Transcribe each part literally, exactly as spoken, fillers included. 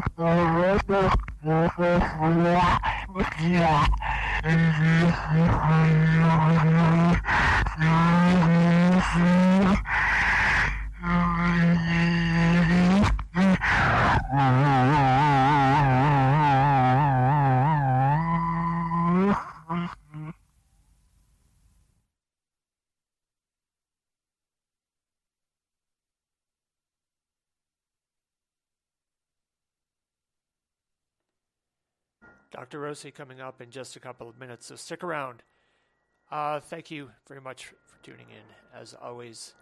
Doctor Rossi coming up in just a couple of minutes, so stick around. Uh, thank you very much for tuning in. As always,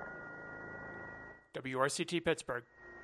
W R C T Pittsburgh.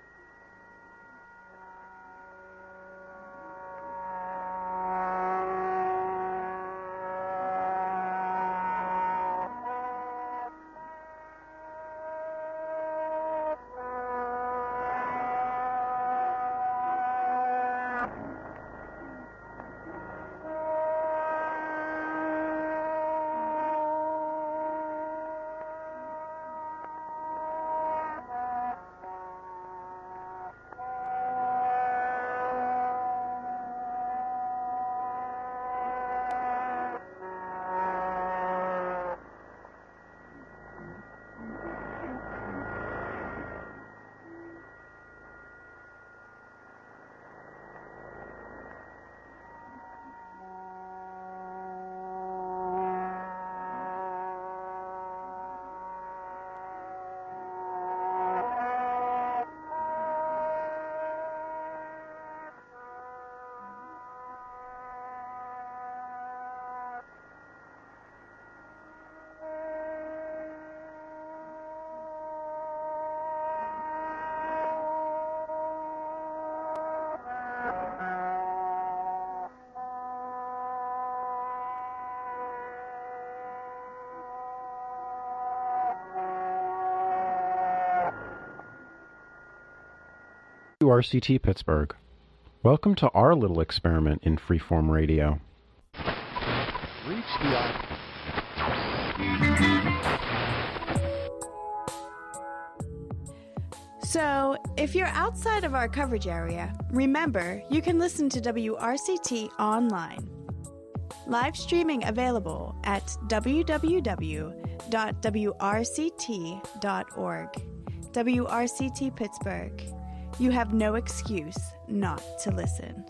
W R C T Pittsburgh. Welcome to our little experiment in freeform radio. Reach the So, if you're outside of our coverage area, remember you can listen to W R C T online. Live streaming available at w w w dot w r c t dot org. W R C T Pittsburgh. You have no excuse not to listen.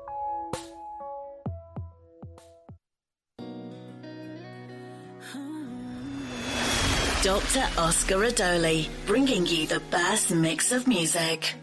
Doctor Oscar Adoli, bringing you the best mix of music.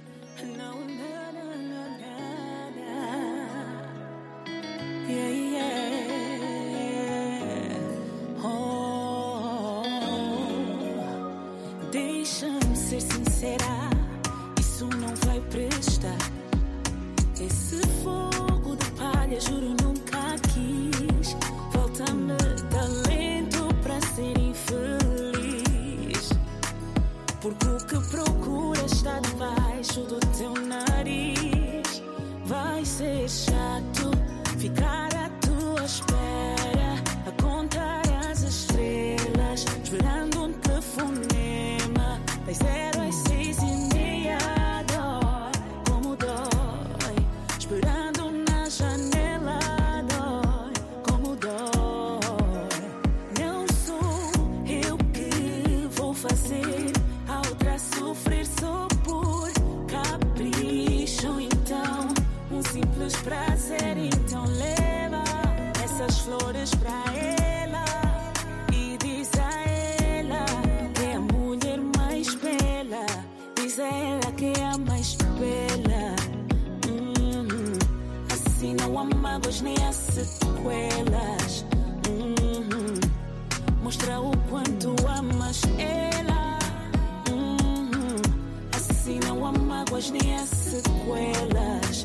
Deixa-me ser sincera, isso não vai prestar. Esse fogo de palha, juro, nunca quis. Falta-me talento para ser infeliz. Porque o que procuras está debaixo do teu nariz. Vai ser chato ficar à tua espera, a contar as estrelas, esperando um telefonema. Das zero às seis e meia dói, como dói. Esperando na janela dói, como dói. Não sou eu que vou fazer a outra sofrer só por capricho. Então, um simples prazer. Então leva essas flores pra ela e diz a ela que é a mulher mais bela. Diz a ela que é a mais bela. Uhum. Assim não há mágoas nem há sequelas. Uhum. Mostra o quanto amas ela. Uhum. Assim não há mágoas nem há sequelas.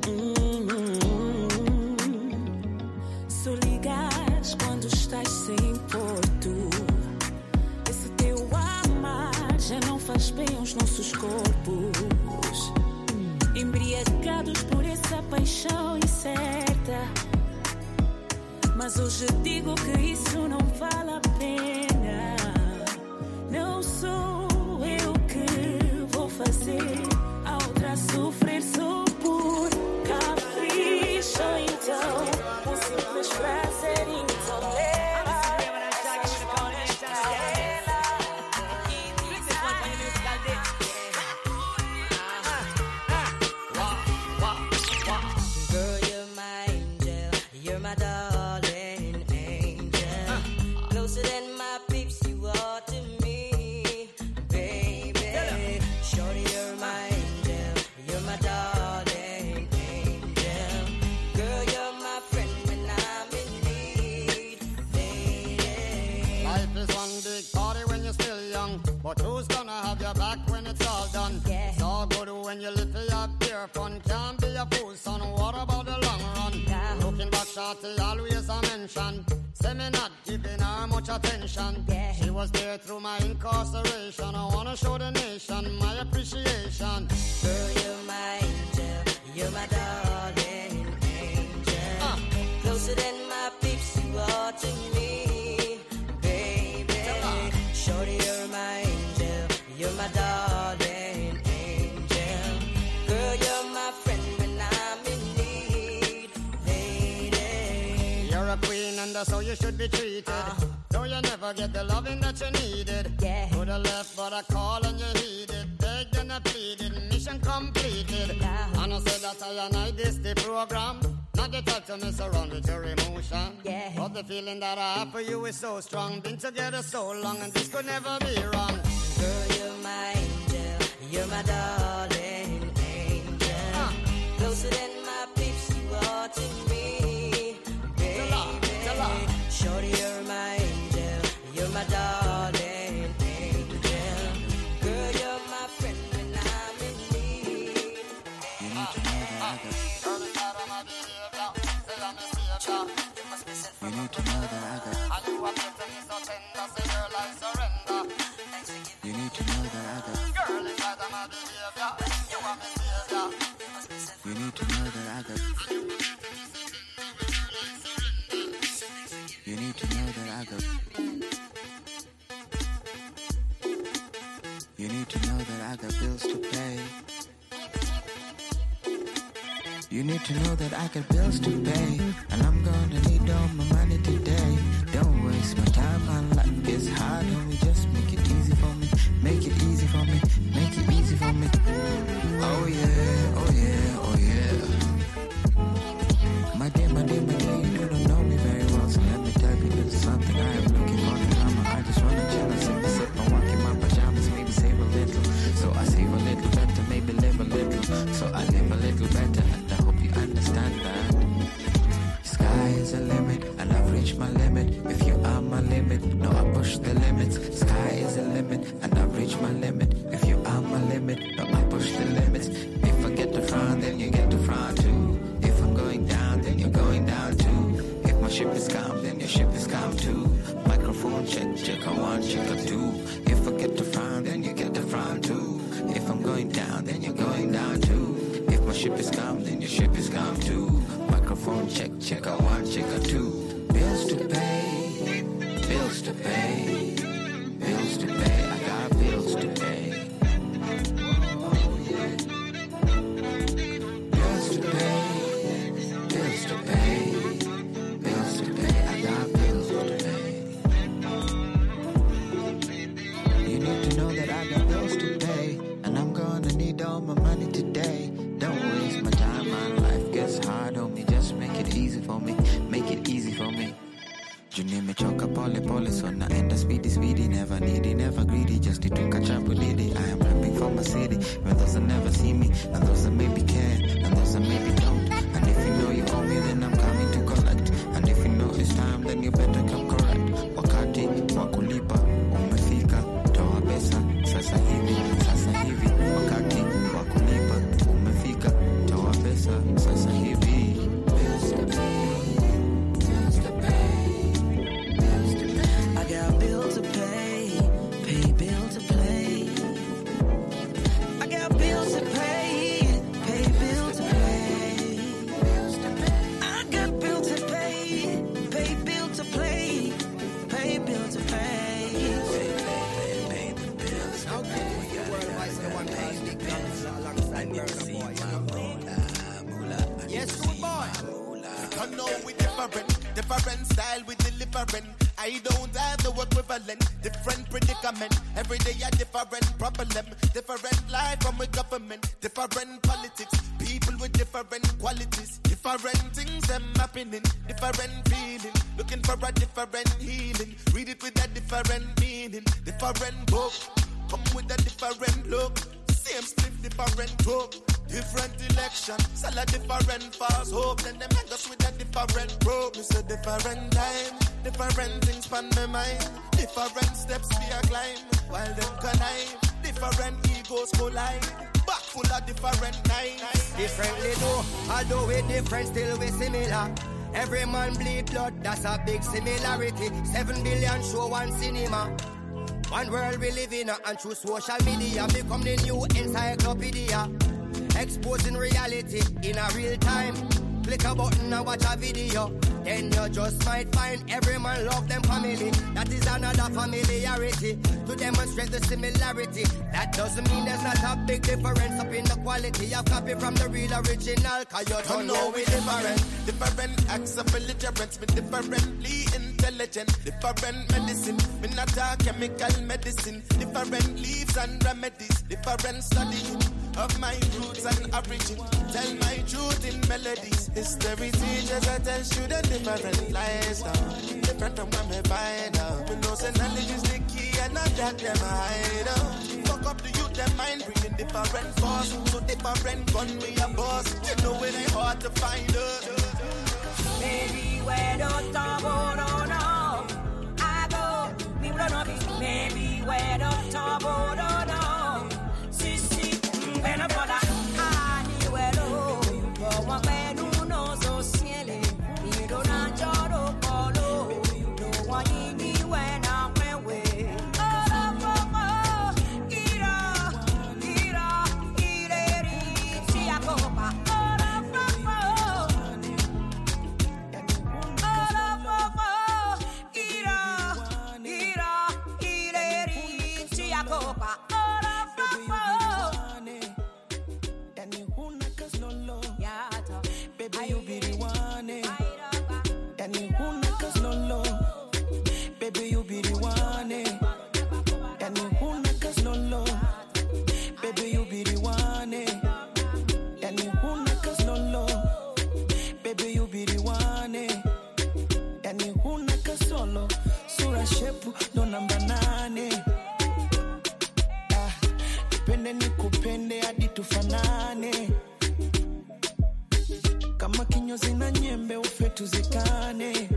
Se ligares quando estás sem porto, esse teu amar já não faz bem aos nossos corpos. Embriagados por essa paixão incerta, mas hoje digo que isso não vale a pena. Não sou eu que vou fazer a outra sofrer só por Who's gonna have your back when it's all done? Yeah. It's all good when you live for your beer fun. Can't be a fool, son. What about the long run? Yeah. Looking back, shorty, always a mention. Say me not giving her much attention. Yeah. She was there through my incarceration. I wanna show the nation my appreciation. Girl, you're my angel, you're my darling angel. Uh. Closer than my peeps, you are to me, baby. Shorty, you're my angel, you're my darling angel. Girl, you're my friend when I'm in need, lady. You're a queen and that's how you should be treated. Uh. Though you never get the loving that you needed. Yeah. To the left, but I call and you heeded. Begged and I pleaded, mission completed. Yeah. And I said that I and I this the program. Not the type to mess around with your emotion. Yeah. But the feeling that I have for you is so strong. Been together so long and this could never be wrong. Girl, you're my angel, you're my darling angel. Uh. Closer than my peeps, you are to me, baby. Tell her. Shorty, you're my angel, you're my darling angel. Girl, you're my friend when I'm in need. You need to know that I got. Girl, it's not on my behavior. Say I'm a savior. You must be sent You from need to know that I got. and you appear to me so tender. Say girl, I surrender. You need to know that I got. Girl, it's not on my behavior. You are my savior. You need to know that I got. You need to know that I got. You need to know that I got bills to pay. You need to know that I got bills to pay, and I'm gonna need all my money today. Don't waste my time, my life is hard, and we just make it easy for me. Make it easy for me, make it easy for me. Oh yeah, oh yeah, oh yeah. My dear, my dear, my dear, you don't know me very well, so let me tell you there's something I am looking for. Mama, I just wanna chill and sip, sip, and walk in my pajamas, maybe save a little. So I save a little better, maybe live a little. So I live a little better, and I hope you understand that. Sky is a limit, and I've reached my limit. If you are my limit, no, I push the limits. Sky is a limit, and I've reached my limit. If you are my limit, no, I push the limits. If I get the front, then you get the front too. If I'm going down, then you're going down too. If my ship is calm, then your ship is calm too. Microphone check, check, I one, check, I two. If I get the front, then you get the front too. If I'm going down, then you're going down too. If my ship is calm, then your ship is calm too. Microphone check, check, I one, check, I two. Bills to pay, bills to pay, bills to pay. I got bills to pay. Oh yeah. Bills to pay, bills to pay, bills to pay. I got bills to pay. You need to know that I got bills to pay, and I'm gonna need all my money today. Don't waste my time, my life gets hard, homie. Just make it easy for me, make it easy for me. You name me choka pole pole, so na enda speedy speedy, never needy, never greedy, just need to catch up with Liddy. I am rapping for my city, when those that never see me, and those that maybe care, and those that maybe don't. And if you know you owe me, then I'm coming to collect. And if you know it's time, then you better come correct. Wakati wakulipa umefika, toa pesa sasa hivi, sasa hivi. Wakati wakulipa umefika, toa pesa sasa hivi. Bills to pay, bills to pay, bills to pay. I got bills to pay, pay bill to play. I got bills to pay, pay bill to pay. bills to pay. I got bill to pay, pay bill to play, pay bill to pay. Pay, pay, pay, pay the bills to pay. Yes, good boy. I know we different, different style we delivering. I don't have no equivalent, different predicament. Every day a different problem, different life from a government, different politics, people with different qualities, different things them happening, different feeling, looking for a different healing. Read it with a different meaning, different book, come with a different look. Same stiff, different hope, different election, sell a different false hope. Then them hang us with a different rope. It's a different time, different things on my mind, different steps we a climb. while them connive. Different egos collide, back full of different knives. Differently though, although we different, still we similar. Every man bleed blood, that's a big similarity. Seven billion show one cinema. One world we live in, and through social media become the new encyclopedia. Exposing reality in a real time. Click a button and watch a video. Then you just might find every man love them family. That is another familiarity to demonstrate the similarity. That doesn't mean there's not a big difference up in the quality of copy from the real original. Cause you don't know we different. Different acts of belligerence. Me differently intelligent. Different medicine. Me not a chemical medicine. Different leaves and remedies. Different studying of my roots and origin. Tell my truth in melodies. History teachers I tell students different lies now. Different from when me find out. Me know say knowledge is the key and not that them hide out. Fuck up the youth, them mind bringing different force. So different gun me a boss. You know it ain't hard to find us. Maybe where the turbo don't know. I go, me don't know. Maybe where the turbo don't know. Si si, mbena poda. Ani welo, go wa benu no so ciele. Mi do na joro polo. No one in me when I'm away. Baby, you be the one, eh? Yani huna kas lolo. Baby, you be the one, eh? Yani huna kas lolo. Baby, you be the one, eh? Yani huna kas lolo. Baby, you be the one, eh? Yani huna kas solo. Sura shepu no namba nane. Ah, depende ni kupende hadi tufanane. Kama kinyozi na nyembe ufe tuzikane.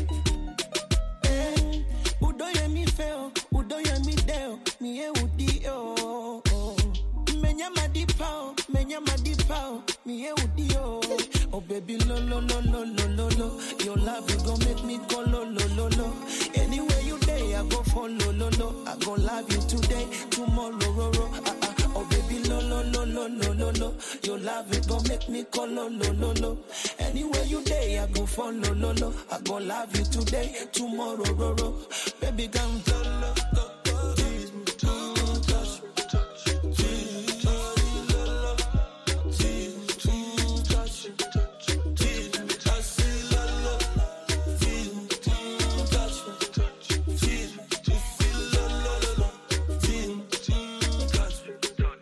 Eh, udoye mi feo, udoye mi deo, miye udio. Menya madipao, menya madipao, miye udio. Oh baby lo lo lo lo lo lo lo. Your love you gon' make me go lo lo lo lo. Anywhere you day I go for lo lo lo. I gon' love you today, tomorrow ro ro. Ah ah. Oh baby lo lo lo lo lo lo lo. Your love it gon' make me call lo lo lo lo. Anywhere you day I go for lo lo lo. I gon' love you today, tomorrow ro ro. Baby come lo lo go go. Tease me, touch me, touch me, tease me, lo lo. Tease me, touch me, touch me, tease me, touch me, lo lo. Tease me, touch me, touch me, tease me, tease me, lo lo lo. Tease me, touch me.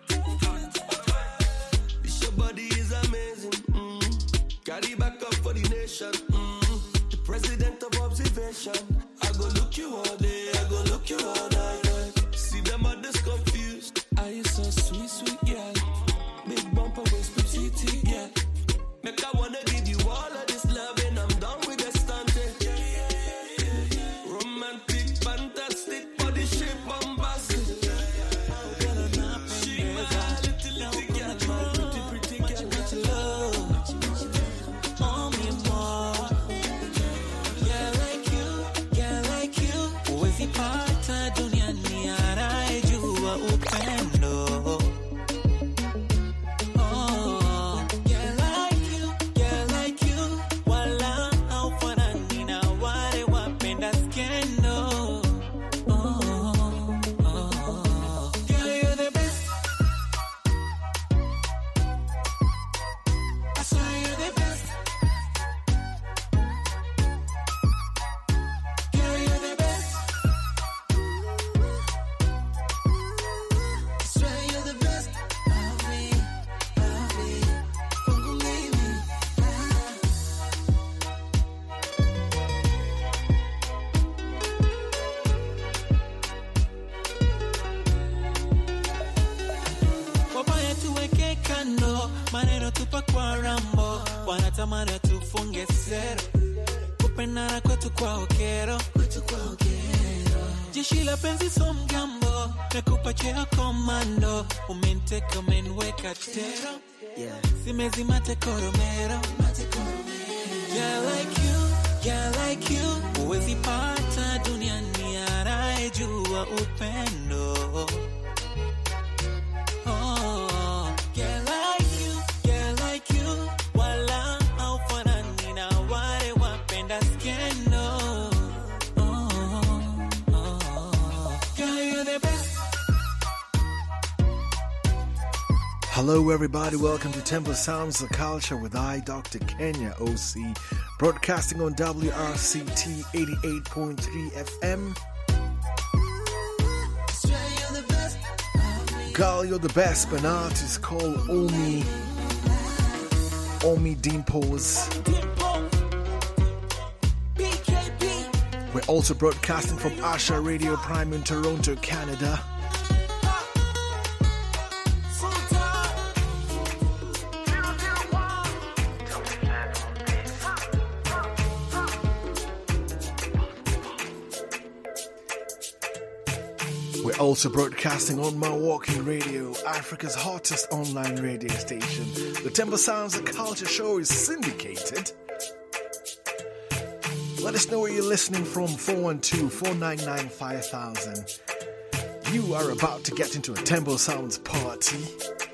This your body is amazing. Mm. Carry back up for the nation. Mm. The president of observation. I go look you all day. I go look you all night. See them others confused. Are you so sweet, sweet girl? Big bumper waist, petite girl. Make I wanna give you all of this love and I'm done with the stunting. Romantic, fantastic, body shape, bombastic. She my little, little girl, my pretty, pretty girl, got your love. Oh, me more. Yeah, like you, yeah, like you. Uwezi pata duniani anayejua upendo. Oh, yeah, like you, yeah, like you. Wala haufanani na wale wapenda skendo. Oh, oh. Girl, you're the best. I swear you're the best. Girl, you're the best. I swear you're the best. Love me, love me, kwangu mimi. Wabaya tuweke kando, maneno tupa kwa rambo, wanatamani tufunge sero, kupendana kwetu kwa okero, jeshi la penzi so mgambo, nakupa cheo komando, umenteka umenweka tero, yeah. Simezima tekoromero, yeah like you, yeah like you, uwezi pata duniani anayejua upendo. Oh, yeah like you, yeah like you, wala haufanani na wale wapenda skendo. Hello everybody, welcome to Temple Sounds of Culture with I, Doctor Kenya O C, broadcasting on W R C T eighty-eight point three F M. Girl, you're the best, but an artist called Omi, Omi Dimples. We're also broadcasting from Asha Radio Prime in Toronto, Canada. We're also broadcasting on Milwaukee Radio, Africa's hottest online radio station. The Temple Sounds of Culture show is syndicated. Let us know where you're listening from, four one two, four nine nine, five thousand. You are about to get into a Temple Sounds party.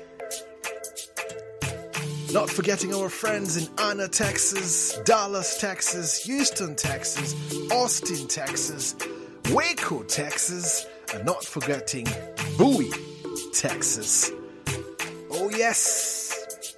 Not forgetting our friends in Anna, Texas, Dallas, Texas, Houston, Texas, Austin, Texas, Waco, Texas, and not forgetting Bowie, Texas. Oh yes.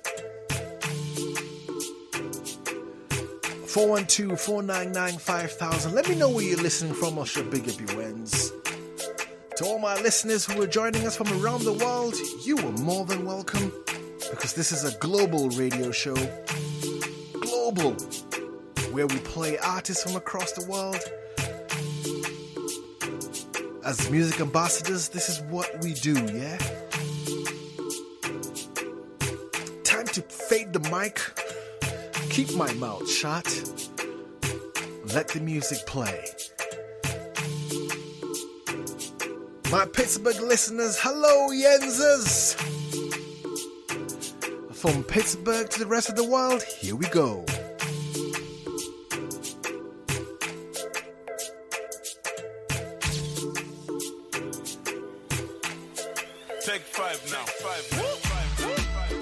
four one two, four nine nine, five thousand. Let me know where you're listening from. I'll show big up your wins. To all my listeners who are joining us from around the world, you are more than welcome, because this is a global radio show. Global, where we play artists from across the world. As music ambassadors, this is what we do, yeah? Time to fade the mic, keep my mouth shut, let the music play. My Pittsburgh listeners, hello Yenzers! From Pittsburgh to the rest of the world, here we go. Take five now, five now, five now,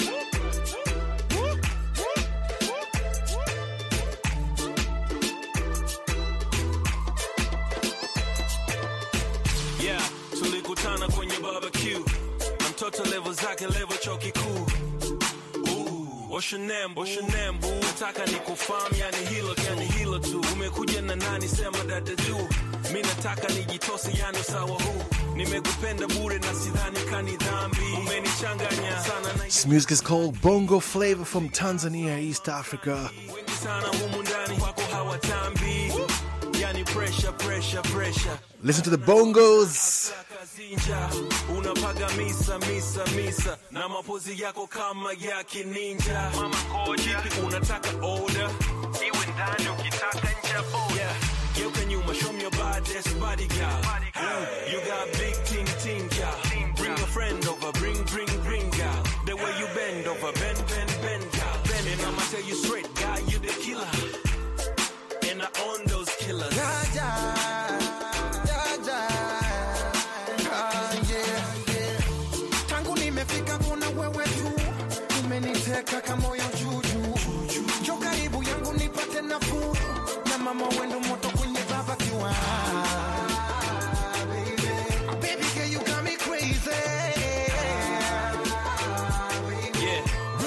five now. Yeah, tulikutana kwenye barbecue. Mtoto level zake level chuo kikuu. Ooh, what's your name, what's your name, boo? Nataka nikufahamu, yani hilo, yani hilo tu. Umekuja na nani, sema dada juu. Mimi nataka nijitose, yani sawa huu. Nimekupenda bure na sidhani kani dhambi. Umenichanganya sana na this music is called Bongo Flavor from Tanzania, East Africa. wengi sana humu ndani wako hawatambi. Yani pressure, pressure, pressure. Listen to the bongos. Unapaga misa, misa, misa. Na mapozi yako kama ya kininja. Mama koja, unataka order. Iwe ndani ukitaka nje boda. Yeah. Geuka nyuma, show me your baddest body, girl. Hey. You got big ting ting, girl. Bring a friend over, bring, bring, bring, girl. The way you bend over, bend, bend, bend, girl. Bend, and I'ma tell you straight, girl, you the killer. And I own those killers. Ja, ja, ja, ja. Ah, yeah, yeah. Tangu nimefika kuna wewe tu. Umeniteka kama moyo juju. Jo karibu yangu nipate nafuu. Na mama wendo moto kwenye barbecue. Baby girl, you got me crazy. Yeah.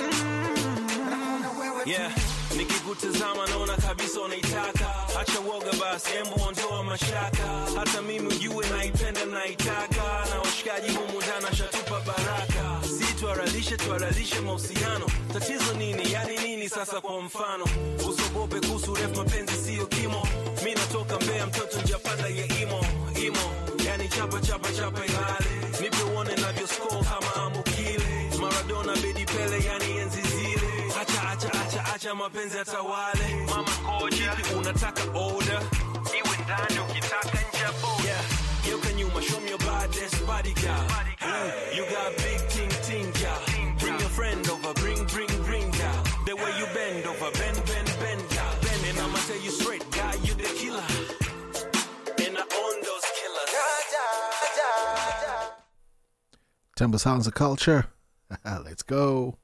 Yeah. Nikikutazama naona kabisa unaitaka. Acha woga basi, embu ondoa mashaka. Hata mimi ujue naipenda naitaka. Na washikaji humu ndani shatupa baraka. Si tuaralishe tuaralishe mahusiano. Tatizo nini? Yani nini sasa kwa mfano? Usogope kuhusu ref, mapenzi sio kimo. Mimi natoka Mbeya, mtoto njapanda ya imo. Imo. Yani chapa chapa chapa ilale. Nipe uone navyo score kama Amukile. Maradona, Bedi Pele, yani enzi zile. Acha acha acha acha mapenzi atawale. Mama koja, unataka order. Iwe ndani ukitaka nje boda. Yeah, geuka nyuma, show me your baddest bodyguard. Hey. You got big ting ting, girl. Bring your friend over, bring, bring, bring, girl. The way you bend over, bend, bend, bend, girl. Bend, and I'ma tell you straight, guy, you the killer. And I own those killers. Temple Sounds of Culture. Let's go.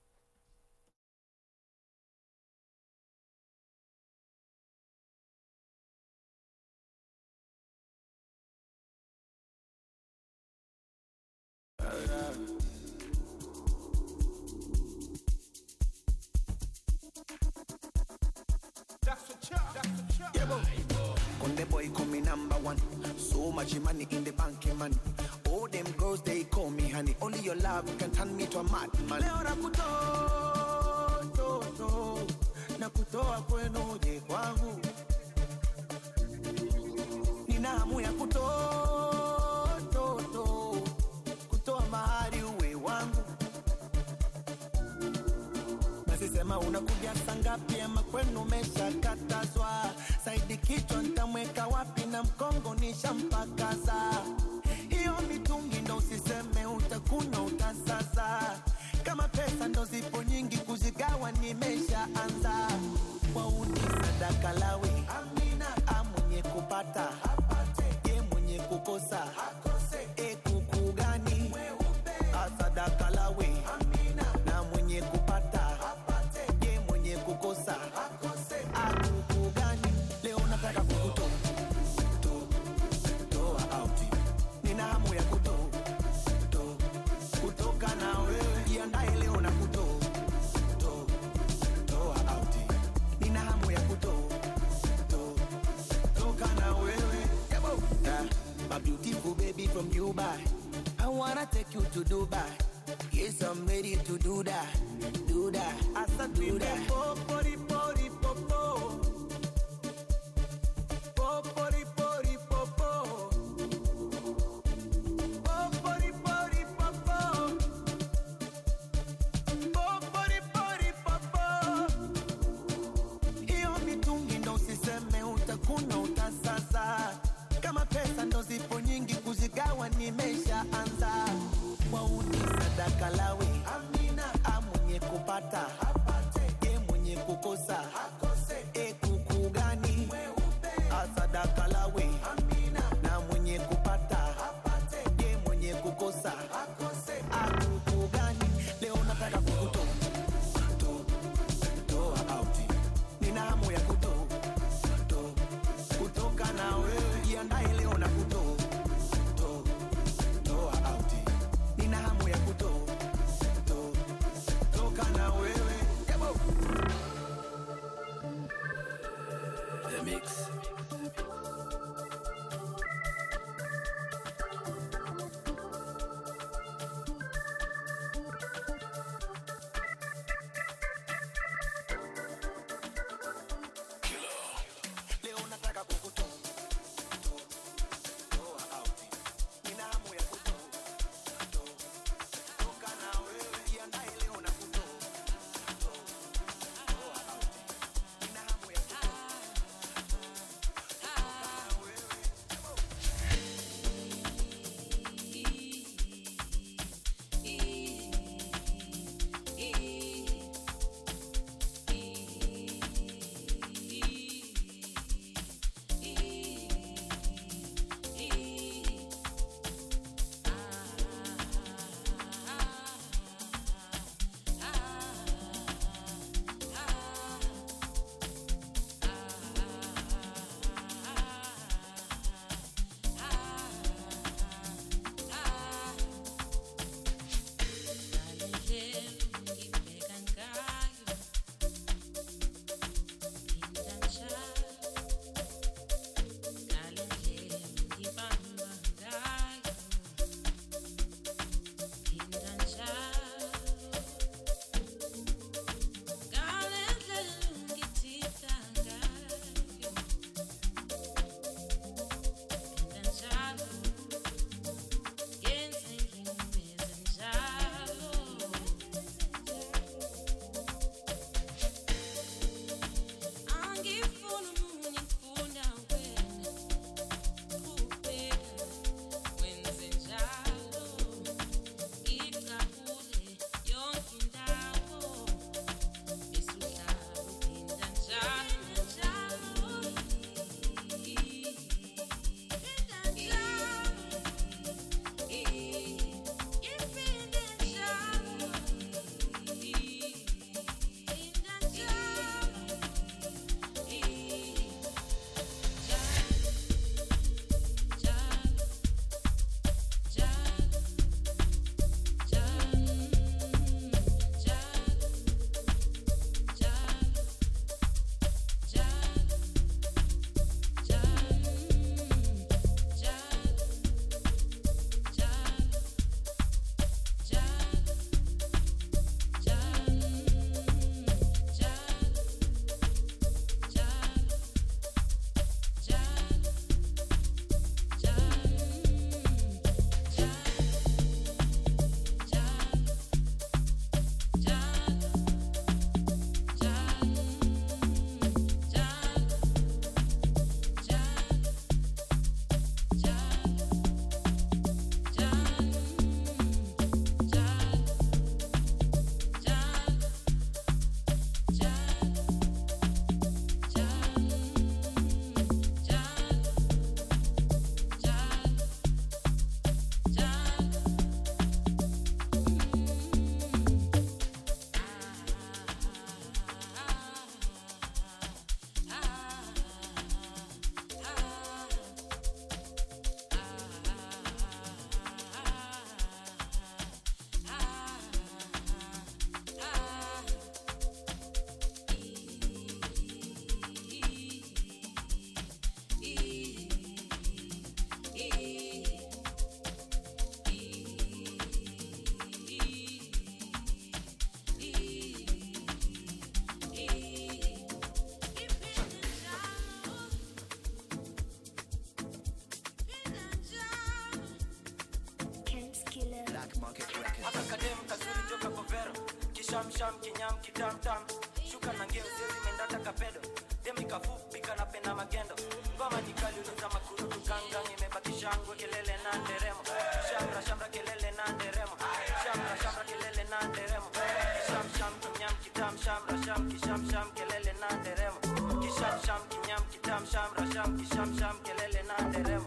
Conde boy call me number one. So much money in the bank, man. All them girls they call me honey. Only your love can turn me to a madman. Leo nakutoa, to, to, nakutoa kwenu je kwangu. Nina hamu ya kutoa, to, to, kutoa mahari uwe wangu. Sema unakuja sangapi ama kwenu umeshakatazwa. Saidi kichwa nitamweka wapi na mkongo nishampakaza. Hiyo mitungi ndo usiseme utakuna utasaza. Kama pesa ndo zipo nyingi kuzigawa nimeshaanza. Wauni sadaka lawi amina. Amwenye kupata apate. Ye mwenye kukosa akose. E kuku gani asadaka lawi amina. Na mwenye kupata kukosa akose akuku gani. Leo nataka kukutoa to toa out. Nina hamu ya kutoa to kutoka na wewe. Jiandae leo na kutoa to toa out. Nina hamu ya kutoa to toka na wewe. Yabo uh, my beautiful baby from Dubai. I wanna take you to Dubai. Yes, I'm ready to do that, do that, I do that. Popori, pori, popo. Popori, pori, popo. Popori, pori, popo. Popori, pori, popo. Iyo mitungi ndo usiseme utakuna utasaza. Kama pesa ndo zipo nyingi kuzigawa nimeshaanza. Wauni sadaka lawi amina. Amwenye kupata apate. Ye mwenye kukosa akose. E kuku gani asadaka lawi amina. Na mwenye kupata apate. Ye mwenye kukosa akose. Akuku gani. Leo nataka kukutoa to toa out. Nina hamu ya kutoa to kutoka na wewe. Jiandae leo na kutoa to toa out. Nina hamu ya kutoa to toka na wewe. Yabo The Mix. Leo nataka kukutoa to toa out. Nina hamu ya kutoa to toka na wewe. Jiandae leo na kutoa Kisham sham kinyam kitam tam. Shuka na ngeo sezi mendata kapedo. Demi kafupi kanapenda magendo. Ngoma nikali uliza makurutu gangang. Imebaki shangwe kelele na nderemo. Shamra shamra kelele na nderemo. Shamra shamra kelele na nderemo. Kisham sham kinyam kitam shamra sham kisham sham kelele na nderemo. Kisham sham kinyam kitam shamra sham kisham sham kelele na nderemo.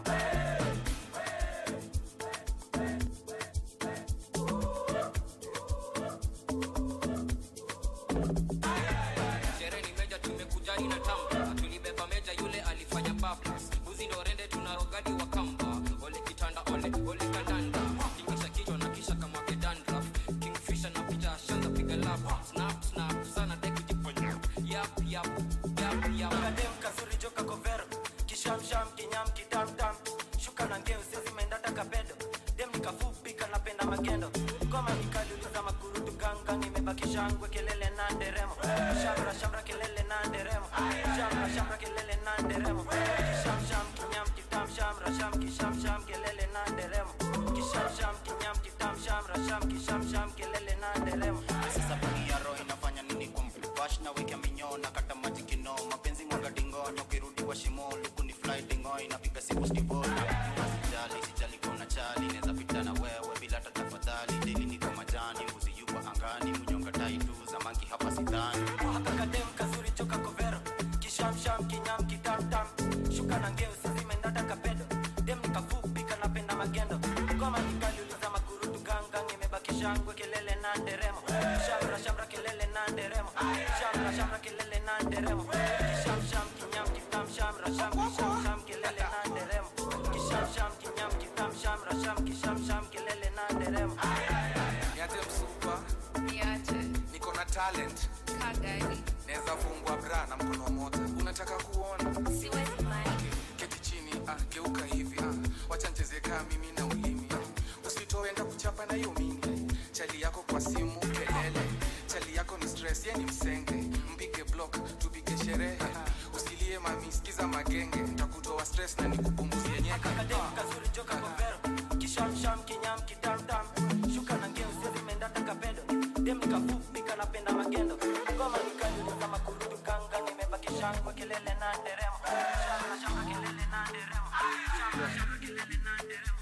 Shangwe kelele na nderemo. Shamra shamra kelele na nderemo. Shamra shamra kelele na nderemo. Kisham sham kinyam kitam shamra sham kisham sham kelele na nderemo. Kisham sham kinyam kitam shamra sham kisham sham kelele na nderemo. Sasa buni ya roho inafanya nini kwa mfupash na weka minyo na kata maji kino. Mapenzi mwaga dingonyo ukirudi kwa shimo luku ni fly dingo inapiga sipo skibona. Sijali sijali kuna chali neza pita na wewe bila tatafadhali. Deli niko majani mbuzi yuko angani munyonga taitu za mangi hapa sidhani. Haka kadem kazuri choka kovero. Kisham sham kinyam kitam tam. Shuka na ngeo sisi mendata kapedo. Dem nikafupi kanapenda magendo. Ngoma nikali uliza makurutu gangang. Imebaki shangwe kelele na nderemo. Shamra shamra kelele na nderemo. Shamra shamra kelele na nderemo. Kisham sham kinyam kitam shamra sham kisham sham kelele na nderemo. Kisham sham kinyam kitam shamra sham kisham sham kelele na nderemo. Niache msupa. Niache. Niko na talent. Kagani. Neza fungwa bra na mkono moja. Unataka kuona? Siwezi mind. Keti chini, ah, geuka hivi, ah. Wacha nicheze kama mimi na ulimi. Usitoe enda kuchapa na hiyo mimi. Chali yako kwa simu kelele. Chali yako ni stress, yeye ni msenge. Mpige block, tupige sherehe. Usilie mami, sikiza magenge. Nitakutoa stress na nikupunguzie nyeka. Kadem kazuri joka kovero. Kisham sham kinyam kitam tam. Shuka na ngeo sezi mendata kapedo. Dem nikafupi kanapenda magendo. Ngoma nikali uliza makurutu gangang. Imebaki shangwe kelele na nderemo. Shamra shamra kelele na nderemo. Shamra shamra kelele na nderemo.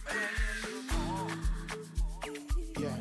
Yeah.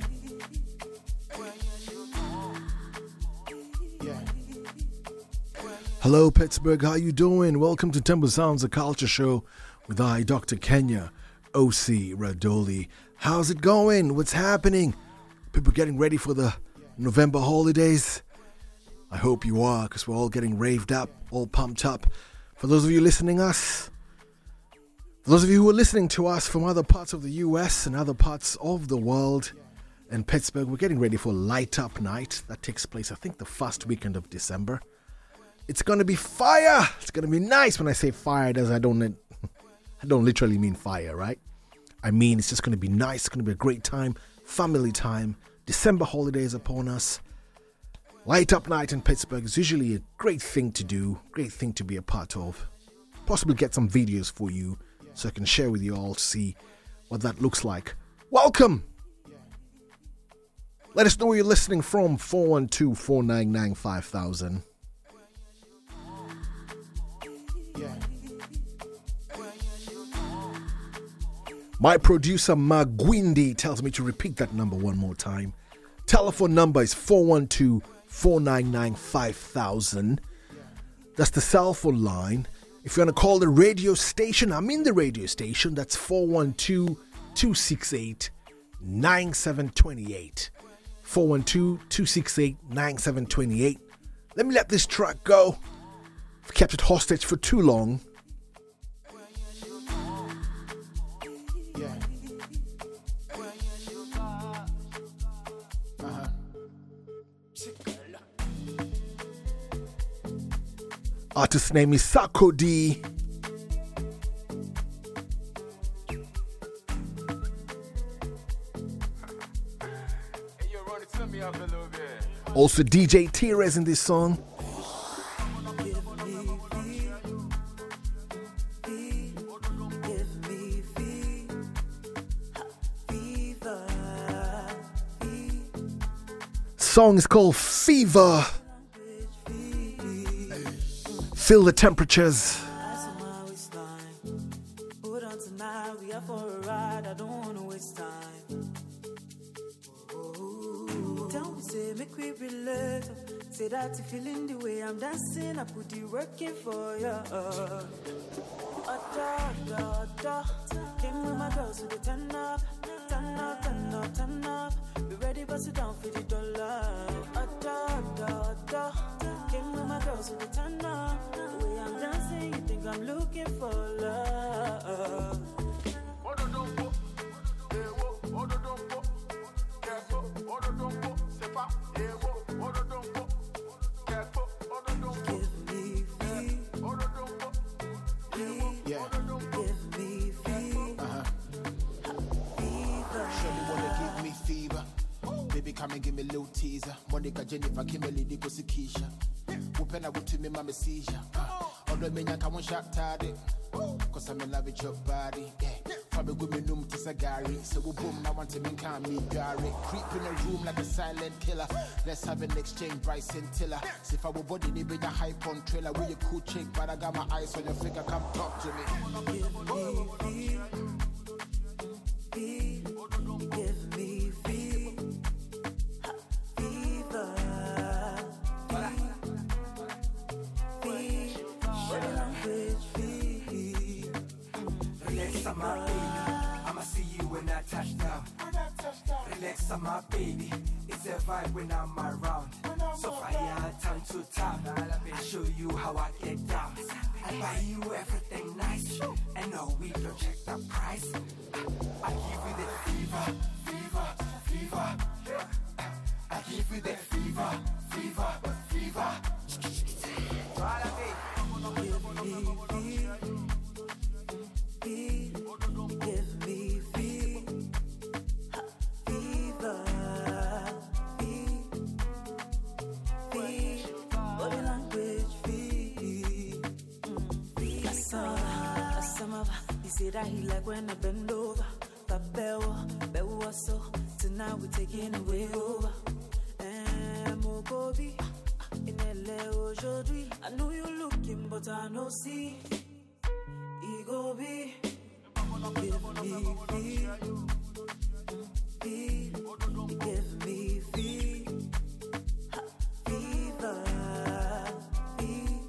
Yeah. Hello, Pittsburgh. How you doing? Welcome to Temple Sounds, a culture show with I, Doctor Kenya, O C Radoli. How's it going? What's happening? People getting ready for the November holidays? I hope you are, because we're all getting raved up, all pumped up. For those of you listening us, for those of you who are listening to us from other parts of the U S and other parts of the world, in Pittsburgh, we're getting ready for Light Up Night. That takes place, I think, the first weekend of December. It's going to be fire. It's going to be nice. When I say fire, does I don't, I don't literally mean fire, right? I mean, it's just going to be nice. It's going to be a great time, family time. December holidays upon us. Light Up Night in Pittsburgh is usually a great thing to do, great thing to be a part of. Possibly get some videos for you so I can share with you all to see what that looks like. Welcome! Let us know where you're listening from, four one two, four nine nine, five thousand. Yeah. My producer Magwindi tells me to repeat that number one more time. Telephone number is four one two, four nine nine, five thousand. That's the cell phone line. If you want to call the radio station, I'm in the radio station. That's four one two, two six eight, nine seven two eight. four one two, two six eight, nine seven two eight. Let me let this track go. I've kept it hostage for too long. Yeah. Uh-huh. Artist name is Sako D. Also D J T-Rez in this song. song is called Fever. Feel the temperatures. Hold on tonight, we are for a ride. I don't wanna waste time. Oh, tell me, say, make we relate. Say that you feeling the way I'm dancing, I put the work in for you. Uh, da, da, da. Came with my girls with the turn up, turn up, turn up, turn up. We ready, bust it down for the dollar. Uh, da, da, da. Came with my girls with the turn up. The way I'm dancing, you think I'm looking for love. Come and give me a little teaser. Monica, Jennifer, Kimberly, Dico, Keisha. Open up to me, mama seizure. Although me, I can't shot tidy. Cause I'm in love with your body. Yeah. Probably with me, room to Sagari. So we boom, now want to me, can't me, Gary. Creep in a room like a silent killer. Let's have an exchange, Bryson Tiller. See if I will body, need a hype on trailer. With your cool chick, but I got my eyes on your figure. Come talk to me. Give me feel, feel, give me feel. Relax, my baby. I'ma see you when I touch down. Relax, my baby. It's a vibe when I'm around. So fire, turn to town. I show you how I get down. I buy you everything nice. And no, we don't check the price. I give you the fever, fever, fever. I give you the fever, fever, fever. Give me feel, give me feel, fever, feel, feel, body language, feel, feel. I saw, I saw my, he said that he like when I bend over, Fabello, Bello, so tonight we're taking away over. And Mokobi, in L A aujourd'hui, I know you looking, but I no see. Ego be. Give me feel, feel, give me feel, fever, feel,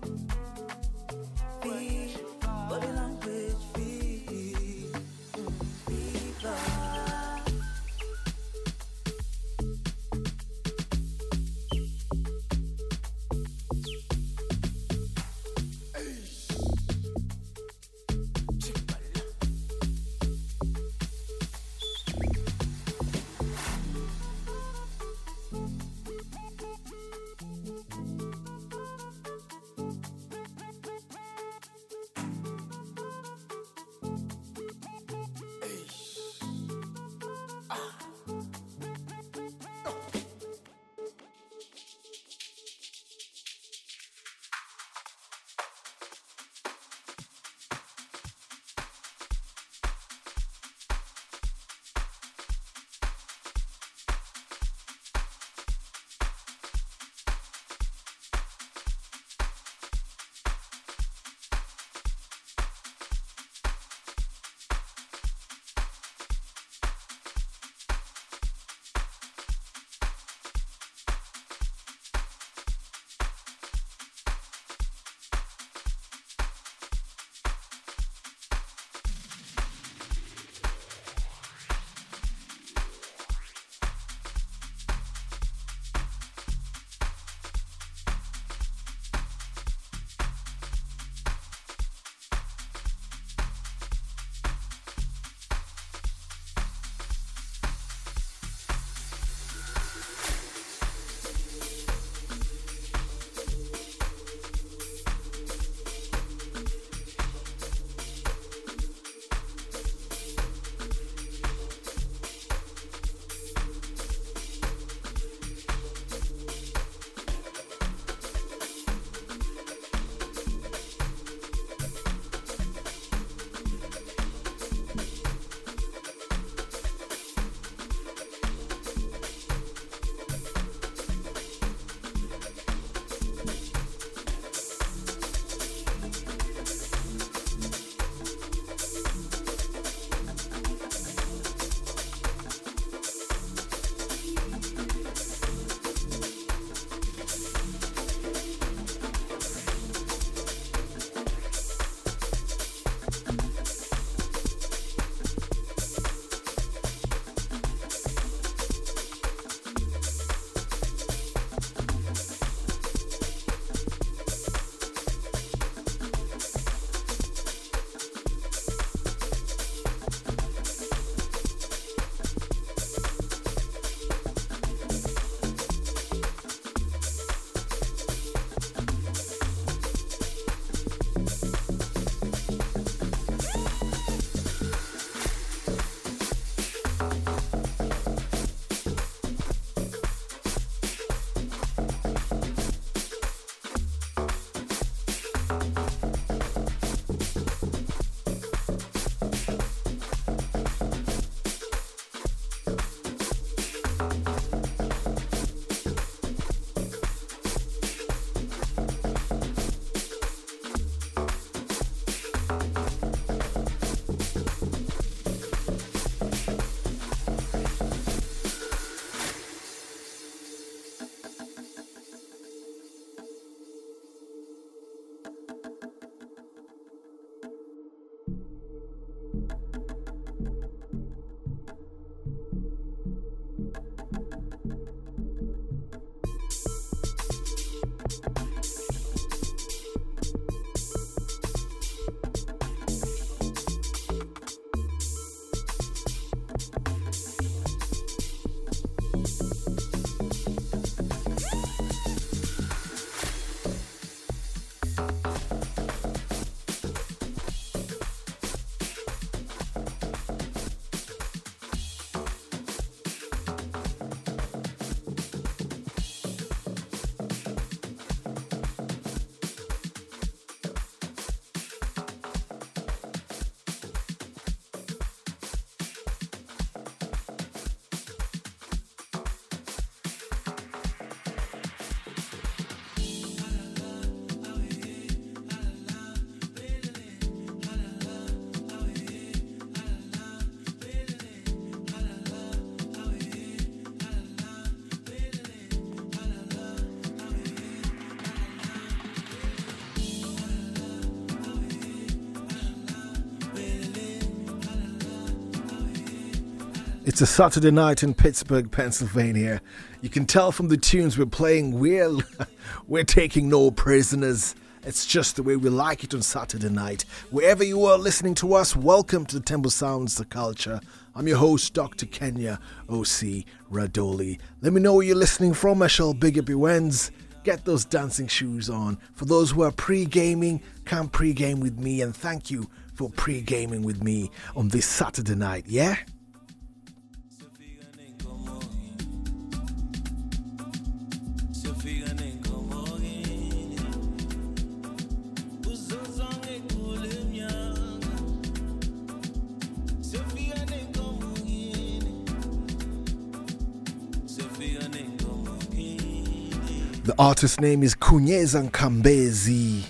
feel, body language, feel, fever. It's a Saturday night in Pittsburgh, Pennsylvania. You can tell from the tunes we're playing, we're, we're taking no prisoners. It's just the way we like it on Saturday night. Wherever you are listening to us, welcome to the Temple Sounds, the Culture. I'm your host, Doctor Kenya O C Radoli. Let me know where you're listening from. I shall big up your wins. Get those dancing shoes on. For those who are pre-gaming, come pre-game with me. And thank you for pre-gaming with me on this Saturday night, yeah? The artist's name is Kunyeza Nkambezi.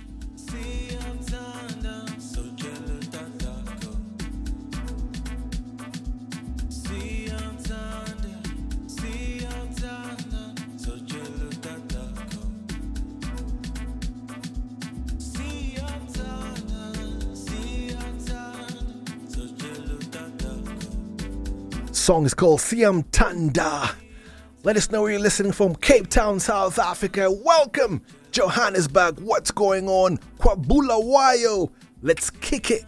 Song is called Siam Tanda. Let us know where you're listening from. Cape Town, South Africa. Welcome, Johannesburg. What's going on? Kwabulawayo. Let's kick it.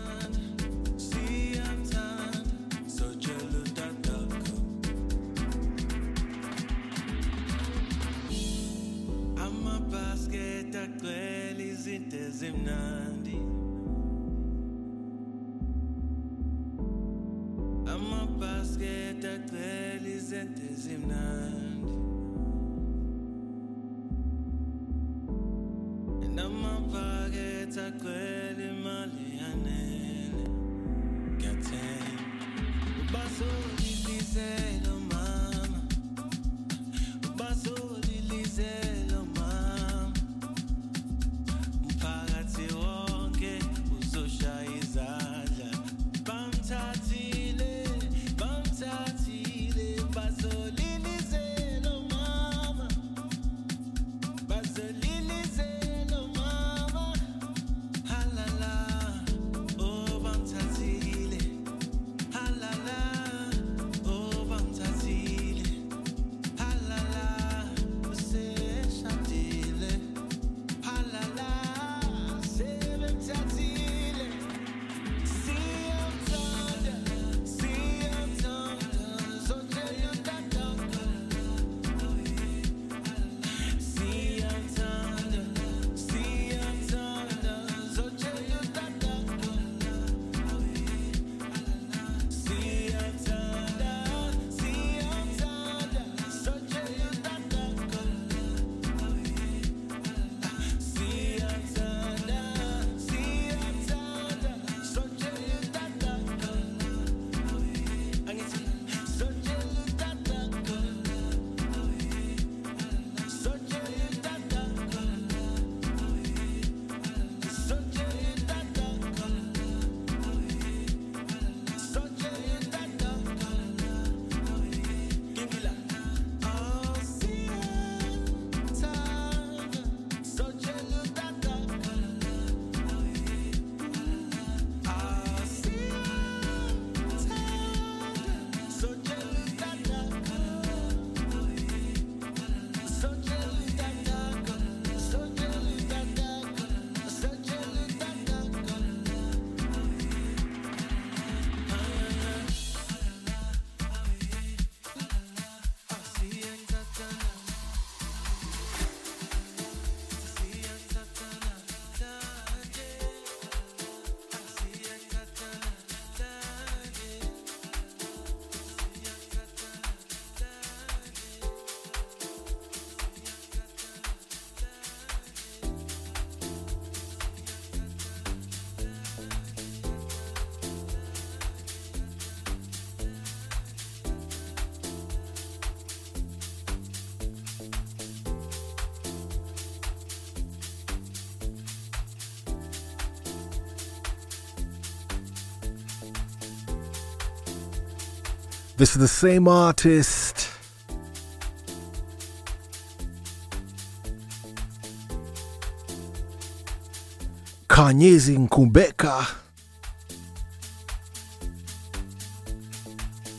This is the same artist. Kanyezi Nkumbeka.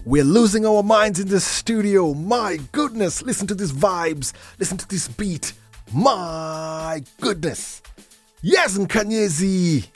We're losing our minds in the studio. My goodness, listen to these vibes. Listen to this beat. My goodness. Yes, Nkanyezi.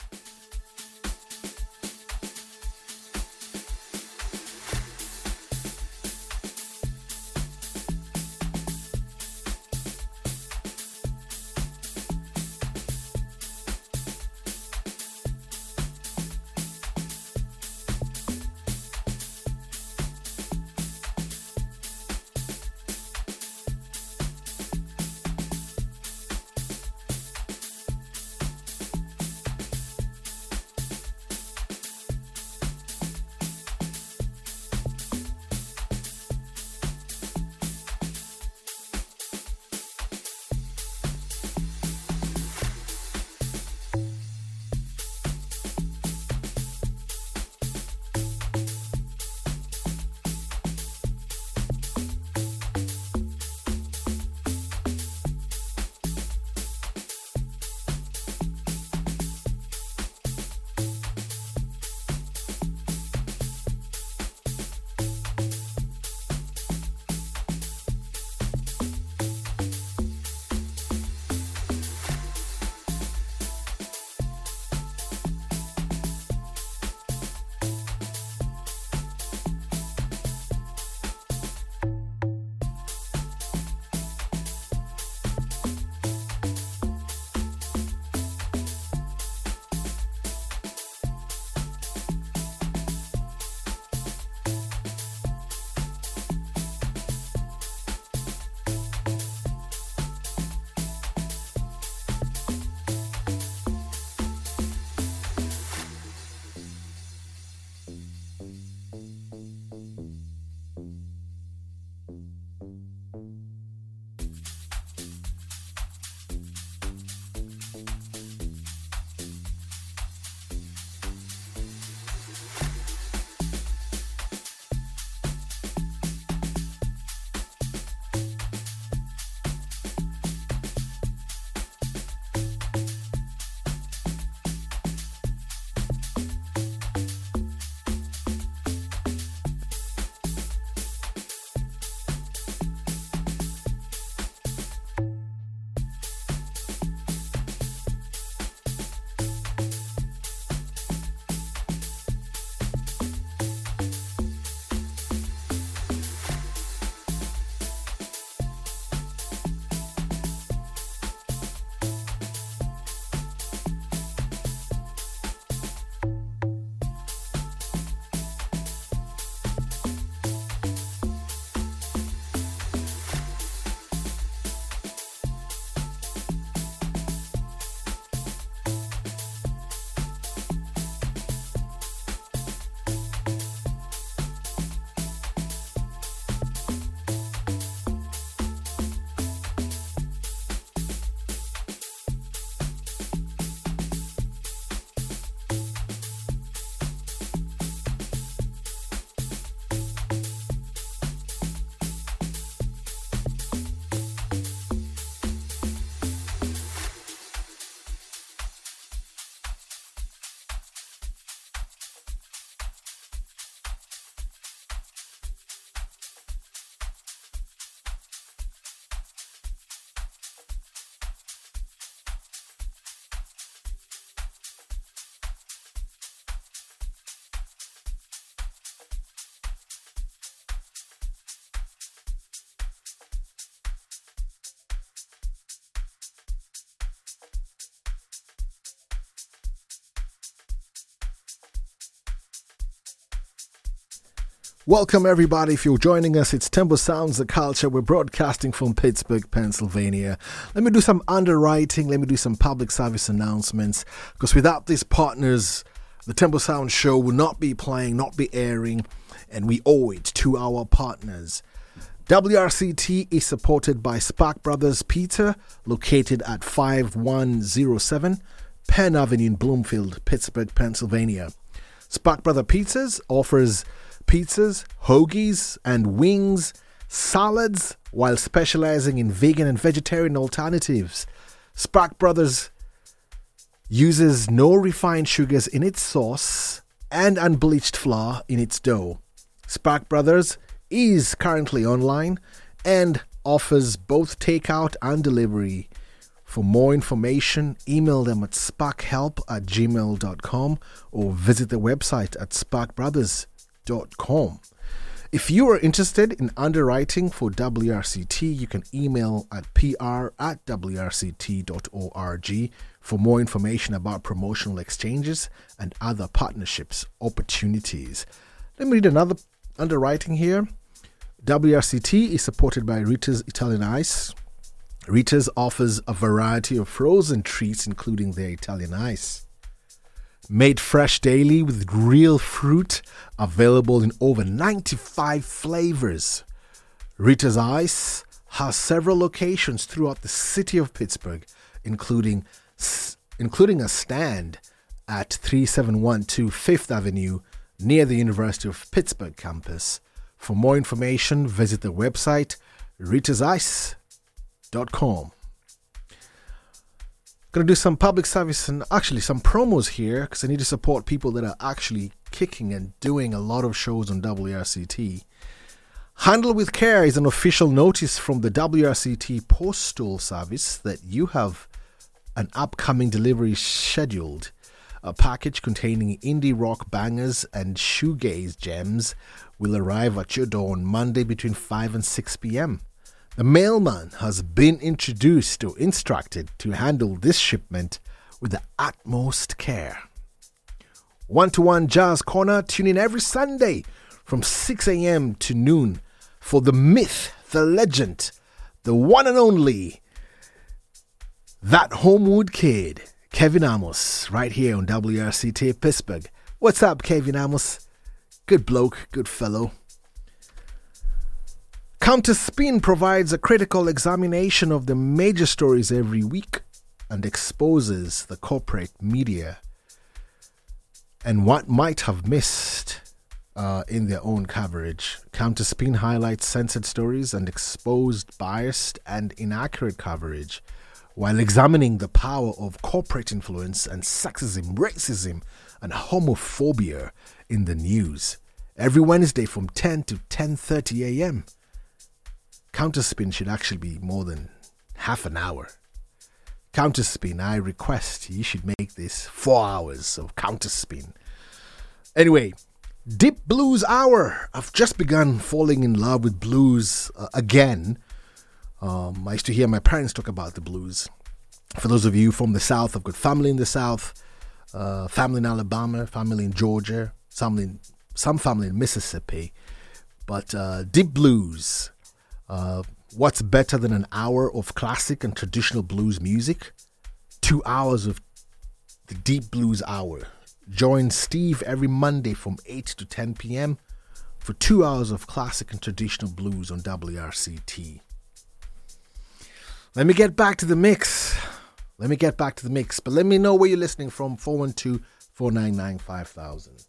Welcome everybody. If you're joining us, it's Tembo Sounds the Culture. We're broadcasting from Pittsburgh, Pennsylvania. Let me do some underwriting. Let me do some public service announcements. Because without these partners, the Tembo Sound show will not be playing, not be airing, and we owe it to our partners. W R C T is supported by Spark Brothers Pizza, located at five one zero seven Penn Avenue in Bloomfield, Pittsburgh, Pennsylvania. Spark Brother Pizzas offers pizzas, hoagies, and wings, salads, while specializing in vegan and vegetarian alternatives. Spark Brothers uses no refined sugars in its sauce and unbleached flour in its dough. Spark Brothers is currently online and offers both takeout and delivery. For more information, email them at sparkhelp at gmail dot com or visit the website at spark brothers dot com. If you are interested in underwriting for W R C T, you can email at p r at w r c t dot org for more information about promotional exchanges and other partnerships opportunities. Let me read another underwriting here. W R C T is supported by Rita's Italian Ice. Rita's offers a variety of frozen treats, including their Italian Ice. Made fresh daily with real fruit, available in over ninety-five flavors. Rita's Ice has several locations throughout the city of Pittsburgh, including, including a stand at thirty-seven twelve Fifth Avenue near the University of Pittsburgh campus. For more information, visit the website ritas ice dot com. Going to do some public service and actually some promos here because I need to support people that are actually kicking and doing a lot of shows on W R C T. Handle with Care is an official notice from the W R C T Postal Service that you have an upcoming delivery scheduled. A package containing indie rock bangers and shoegaze gems will arrive at your door on Monday between five and six p.m. The mailman has been introduced or instructed to handle this shipment with the utmost care. One-to-one Jazz Corner, tune in every Sunday from six a.m. to noon for the myth, the legend, the one and only, that Homewood Kid, Kevin Amos, right here on W R C T Pittsburgh. What's up, Kevin Amos? Good bloke, good fellow. Counterspin provides a critical examination of the major stories every week and exposes the corporate media and what might have missed uh, in their own coverage. Counterspin highlights censored stories and exposed biased and inaccurate coverage, while examining the power of corporate influence and sexism, racism, and homophobia in the news. Every Wednesday from ten to ten thirty a.m. Counterspin should actually be more than half an hour. Counterspin, I request you should make this four hours of Counterspin. Anyway, Deep Blues Hour. I've just begun falling in love with blues uh, again. Um, I used to hear my parents talk about the blues. For those of you from the South, I've got family in the South, uh, family in Alabama, family in Georgia, some, in, some family in Mississippi. But uh, deep blues, uh, what's better than an hour of classic and traditional blues music? Two hours of the Deep Blues Hour. Join Steve every Monday from eight to ten p.m. for two hours of classic and traditional blues on W R C T. Let me get back to the mix. Let me get back to the mix. But let me know where you're listening from. four one two, four nine nine, five thousand.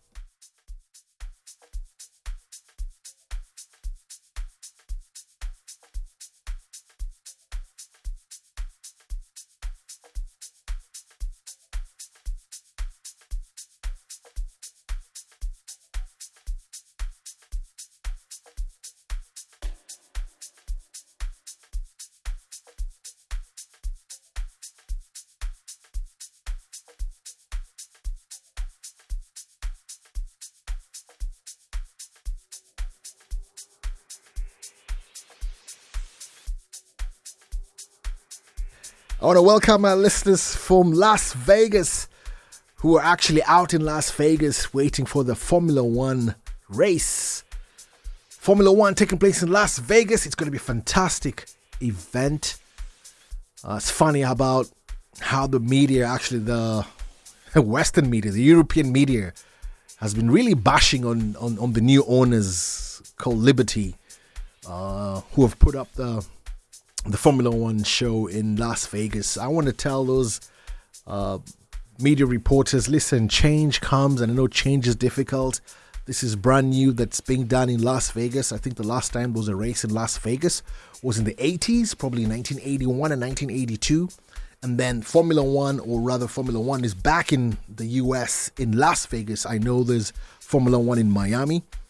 I want to welcome our listeners from Las Vegas who are actually out in Las Vegas waiting for the Formula One race. Formula One taking place in Las Vegas. It's going to be a fantastic event. Uh, it's funny about how the media, actually the Western media, the European media, has been really bashing on, on, on the new owners called Liberty, uh, who have put up the the Formula One show in Las Vegas. I want to tell those uh, media reporters, listen, change comes, and I know change is difficult. This is brand new that's being done in Las Vegas. I think the last time there was a race in Las Vegas was in the eighties, probably nineteen eighty-one and nineteen eighty-two. And then Formula One, or rather Formula One, is back in the U S in Las Vegas. I know there's Formula One in Miami.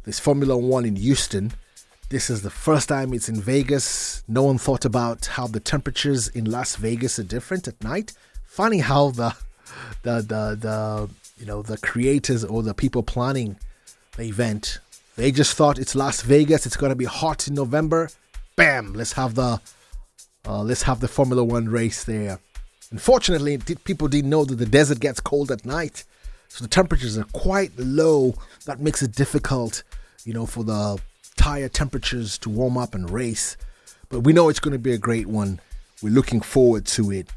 this Formula One in Houston. This is the first time it's in Vegas. No one thought about how the temperatures in Las Vegas are different at night. Funny how the the the, the you know the creators or the people planning the event, they just thought it's Las Vegas, it's gonna be hot in November. Bam! Let's have the uh, let's have the Formula One race there. Unfortunately, people didn't know that the desert gets cold at night, so the temperatures are quite low. That makes it difficult, you know, for the tire temperatures to warm up and race. But we know it's going to be a great one. We're looking forward to it.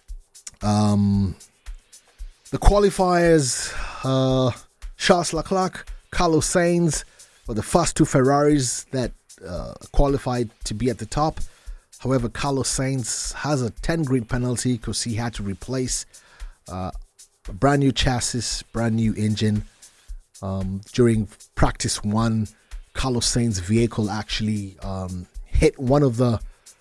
Um, the qualifiers, uh, Charles Leclerc, Carlos Sainz were the first two Ferraris that uh, qualified to be at the top. However, Carlos Sainz has a ten grid penalty because he had to replace uh, a brand new chassis, brand new engine. Um, during practice one, Carlos Sainz's vehicle actually um, hit one of the,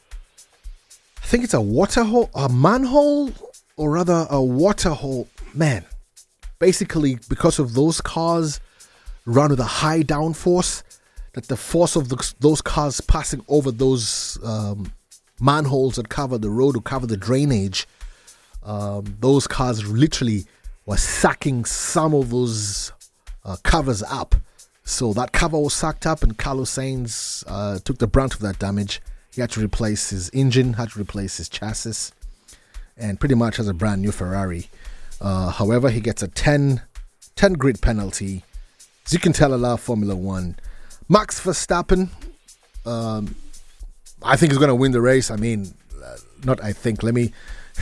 I think it's a water hole, a manhole, or rather a water hole. Man, basically because of those cars run with a high downforce, that the force of the, those cars passing over those um, manholes that cover the road or cover the drainage, um, those cars literally were sacking some of those uh, covers up. So that cover was sucked up, and Carlos Sainz uh, took the brunt of that damage. He had to replace his engine, had to replace his chassis, and pretty much has a brand new Ferrari. Uh, however, he gets a ten, ten grid penalty. As you can tell, I love Formula One. Max Verstappen, um, I think he's going to win the race. I mean, uh, not I think. Let me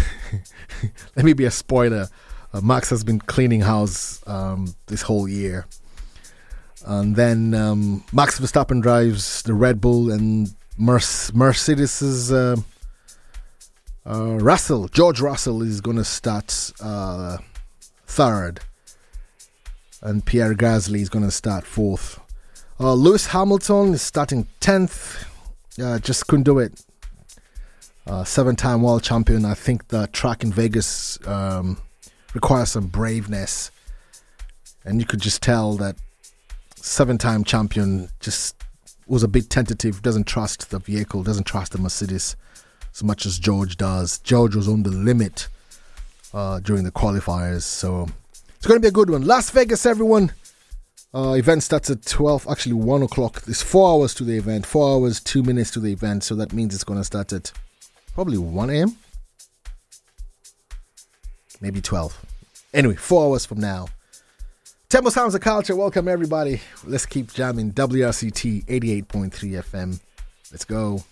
let me be a spoiler. Uh, Max has been cleaning house um, this whole year. And then um, Max Verstappen drives the Red Bull, and Merc- Mercedes's uh, uh, Russell, George Russell, is going to start uh, third, and Pierre Gasly is going to start fourth. Uh, Lewis Hamilton is starting tenth. Uh, just couldn't do it. Uh, seven-time world champion. I think the track in Vegas um, requires some braveness, and you could just tell that seven-time champion just was a bit tentative, doesn't trust the vehicle, doesn't trust the Mercedes as much as George does. George was on the limit uh, during the qualifiers, so it's going to be a good one. Las Vegas, everyone. Uh, event starts at twelve, actually one o'clock. It's four hours to the event, four hours, two minutes to the event, so that means it's going to start at probably one a.m. Maybe twelve. Anyway, four hours from now. Temple Sounds of Culture, welcome everybody. Let's keep jamming. W R C T eighty-eight point three F M. Let's go.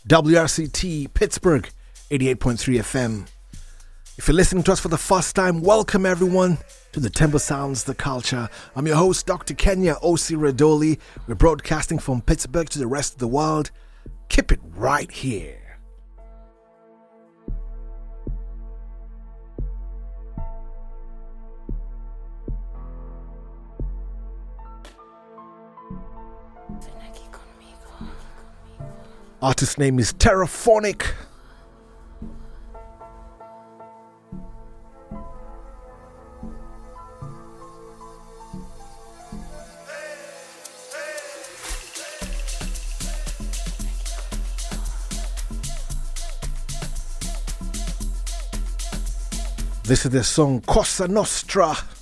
W R C T Pittsburgh, eighty-eight point three F M. If you're listening to us for the first time, welcome everyone to the Timber Sounds, the Culture. I'm your host, Doctor Kenya Osi Radoli. We're broadcasting from Pittsburgh to the rest of the world. Keep it right here. Artist name is Terraphonic. This is the song Cosa Nostra.